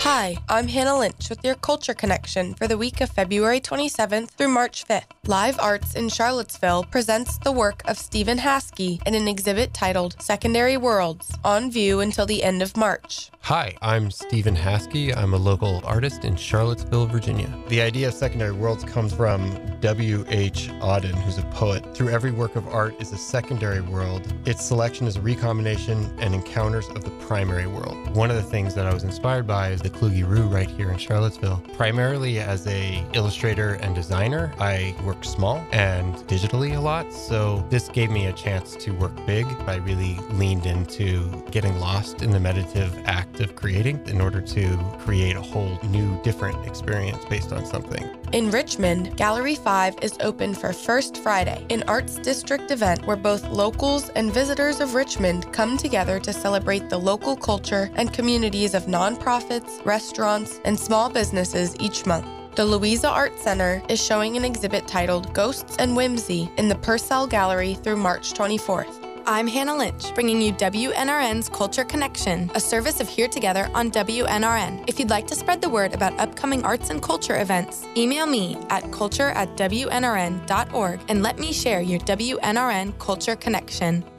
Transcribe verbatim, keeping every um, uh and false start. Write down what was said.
Hi, I'm Hannah Lynch with your Culture Connection for the week of February twenty-seventh through March fifth. Live Arts in Charlottesville presents the work of Stephen Haskey in an exhibit titled Secondary Worlds, on view until the end of March. Hi, I'm Stephen Haskey. I'm a local artist in Charlottesville, Virginia. The idea of secondary worlds comes from W H Auden, who's a poet. Through every work of art is a secondary world. Its selection is a recombination and encounters of the primary world. One of the things that I was inspired by is the Kluge Ruhe right here in Charlottesville. Primarily as a illustrator and designer, I work small and digitally a lot, so this gave me a chance to work big. I really leaned into getting lost in the meditative act of creating in order to create a whole new, different experience based on something. In Richmond, Gallery five is open for First Friday, an Arts District event where both locals and visitors of Richmond come together to celebrate the local culture and communities of nonprofits, restaurants, and small businesses each month. The Louisa Art Center is showing an exhibit titled Ghosts and Whimsy in the Purcell Gallery through March twenty-fourth. I'm Hannah Lynch, bringing you W N R N's Culture Connection, a service of Here Together on W N R N. If you'd like to spread the word about upcoming arts and culture events, email me at culture at W N R N dot org and let me share your W N R N Culture Connection.